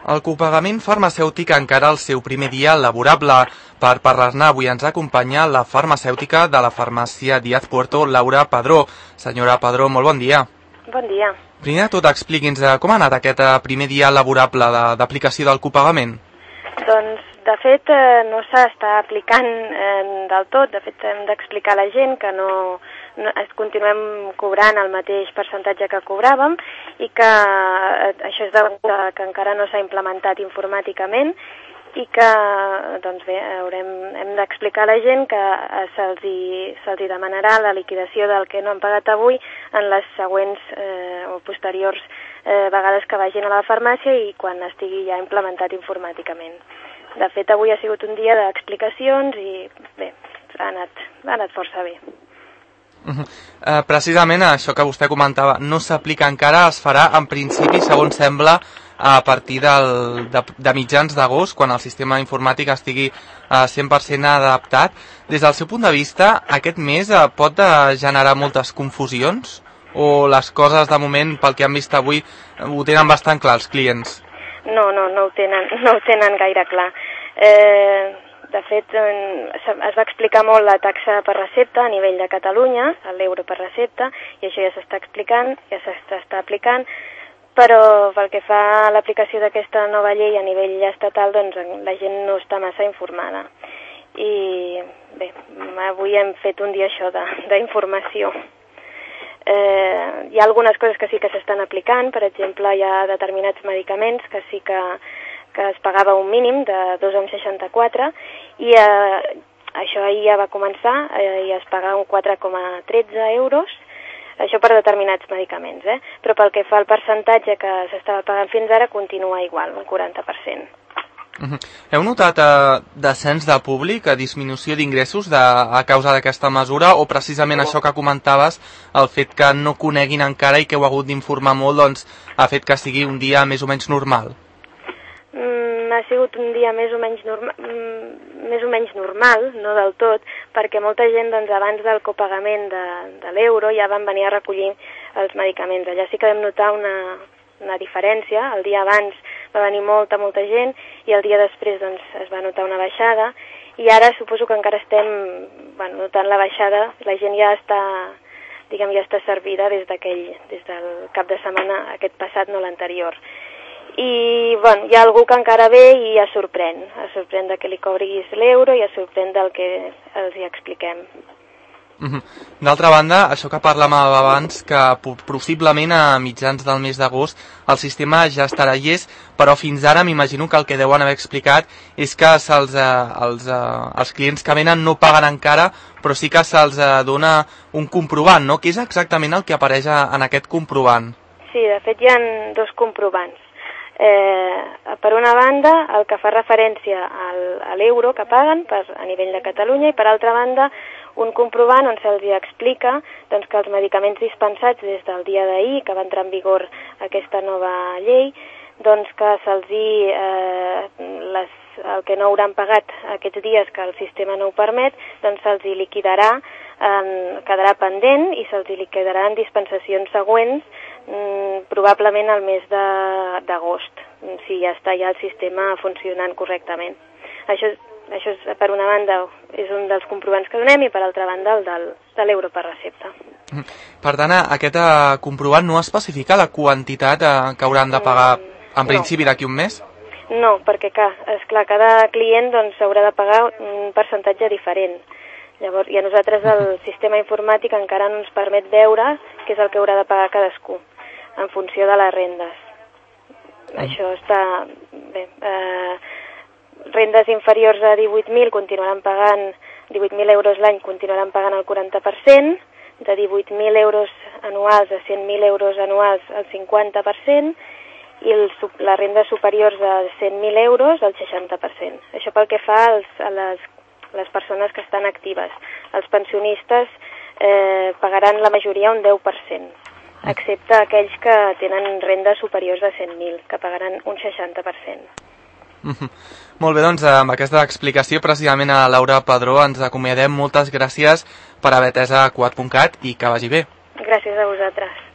El copagament farmacèutic encara el seu primer dia laborable. Per parlar-ne avui ens acompanya la farmacèutica de la farmàcia Díaz Puerto, Laura Padró. Senyora Padró, molt bon dia. Bon dia. Primer de tot, expliqui'ns com ha anat aquest primer dia laborable d'aplicació del copagament. Doncs, de fet, no s'està aplicant del tot. De fet, hem d'explicar a la gent que no continuem cobrant el mateix percentatge que cobràvem i que això és degut a que encara no s'ha implementat informàticament i que, doncs bé, hem d'explicar a la gent que se'ls demanarà la liquidació del que no han pagat avui en les següents o posteriors vegades que vagin a la farmàcia i quan estigui ja implementat informàticament. De fet, avui ha sigut un dia d'explicacions i bé, ha anat força bé. Precisament això que vostè comentava no s'aplica encara, es farà en principi, segons sembla, a partir de mitjans d'agost, quan el sistema informàtic estigui 100% adaptat. Des del seu punt de vista, aquest mes pot generar moltes confusions? O les coses, de moment, pel que han vist avui, ho tenen bastant clar els clients? No ho tenen gaire clar. De fet, es va explicar molt la taxa per recepta a nivell de Catalunya, l'euro per recepta, i això ja s'està explicant, ja s'està aplicant, però pel que fa a l'aplicació d'aquesta nova llei a nivell estatal, doncs la gent no està massa informada. I bé, avui hem fet un dia això d'informació. Hi ha algunes coses que sí que s'estan aplicant, per exemple, hi ha determinats medicaments que sí que es pagava un mínim de 2,64 i això ahir ja va començar i es paga un 4,13 euros, això per determinats medicaments, però pel que fa al percentatge que s'estava pagant fins ara continua igual, un 40%. Heu notat descens de públic, disminució d'ingressos a causa d'aquesta mesura o precisament això que comentaves, el fet que no coneguin encara i que heu hagut d'informar molt, doncs ha fet que sigui un dia més o menys normal? Ha sigut un dia més o menys normal, no del tot, perquè molta gent doncs, abans del copagament de l'euro ja van venir a recollir els medicaments. Allà sí que vam notar una diferència. El dia abans va venir molta gent i el dia després doncs, es va notar una baixada i ara suposo que encara estem notant la baixada. La gent ja està servida des del cap de setmana aquest passat, no l'anterior. I hi ha algú que encara ve i es sorprèn de que li cobris l'euro i es sorprèn del que els hi expliquem. D'altra banda, això que parlàvem abans, que possiblement a mitjans del mes d'agost el sistema ja estarà llest, però fins ara m'imagino que el que deuen haver explicat és que els clients que venen no paguen encara, però sí que se'ls dona un comprovant, no? Què és exactament el que apareix en aquest comprovant? Sí, de fet hi ha dos comprovants. Per una banda, el que fa referència a l'euro que paguen a nivell de Catalunya i per altra banda un comprovant on se'ls explica doncs, que els medicaments dispensats des del dia d'ahir, que va entrar en vigor aquesta nova llei, doncs que se'ls el que no hauran pagat aquests dies que el sistema no ho permet, doncs se'ls liquidarà, quedarà pendent i se'ls liquidarà en dispensacions següents, probablement al mes d'agost, si ja està el sistema funcionant correctament. Això és, per una banda, és un dels comprovants que donem i per altra banda el de l'euro per recepta. Per tant, aquest comprovant no especifica la quantitat que hauran de pagar en principi d'aquí un mes? No, perquè esclar, cada client s'haurà de pagar un percentatge diferent. Llavors, i a nosaltres el sistema informàtic encara no ens permet veure què és el que haurà de pagar cadascú en funció de les rendes. Això està bé. Rendes inferiors a 18.000 continuaran pagant 18.000 euros l'any, continuaran pagant el 40%, de 18.000 euros anuals a 100.000 euros anuals el 50%, i les rendes superiors a 100.000 euros el 60%. Això pel que fa a les persones que estan actives. Els pensionistes pagaran la majoria un 10%, excepte aquells que tenen rendes superiors a 100.000, que pagaran un 60%. Molt bé, doncs amb aquesta explicació precisament a Laura Padró ens acomiadem. Moltes gràcies per haver atès a Cugat.cat i que vagi bé. Gràcies a vosaltres.